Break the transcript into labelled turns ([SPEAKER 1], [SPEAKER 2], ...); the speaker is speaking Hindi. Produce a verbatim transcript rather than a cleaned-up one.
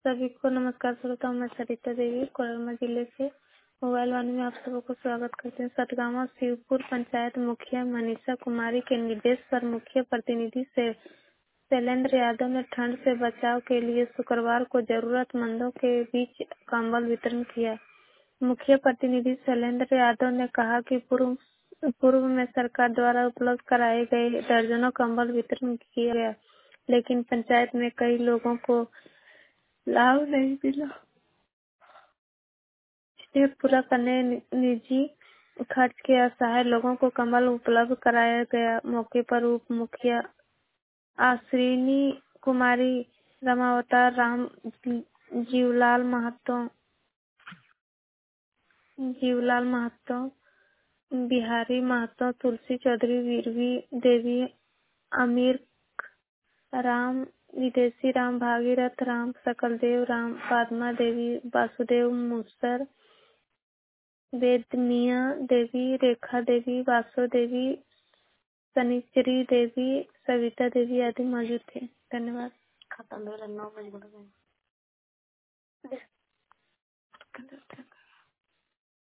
[SPEAKER 1] सभी को नमस्कार। श्रोताओं, मैं सरिता देवी कोडरमा जिले से मोबाइल वाणी में आप सबको स्वागत करते हैं। सतगावा शिवपुर पंचायत मुखिया मनीषा कुमारी के निर्देश पर मुख्य प्रतिनिधि से शैलेंद्र यादव ने ठंड से बचाव के लिए शुक्रवार को जरूरतमंदों के बीच कंबल वितरण किया। मुख्य प्रतिनिधि शैलेंद्र यादव ने कहा कि पूर्व पूर्व में सरकार द्वारा उपलब्ध कराए गए दर्जनों कंबल वितरण किया गया, लेकिन पंचायत में कई लोगों को लाभ नहीं मिला। इन्हें पूरा करने निजी खर्च के असहाय लोगों को कंबल उपलब्ध कराया गया। मौके पर उप मुखिया आश्विनी कुमारी, रमावतार राम, जीवलाल महतो जीवलाल महतो बिहारी महतो, तुलसी चौधरी, वीरवी देवी, अमीर राम, विदेशी राम, भागीरथ राम, सकलदेव राम, पद्मा देवी, वासुदेव मूसर, वेदमिया देवी, रेखा देवी, वासो देवी, शनिचरी देवी, सविता देवी आदि मौजूद थे। धन्यवाद। खत्म हो रहा, नौ बजे बोला।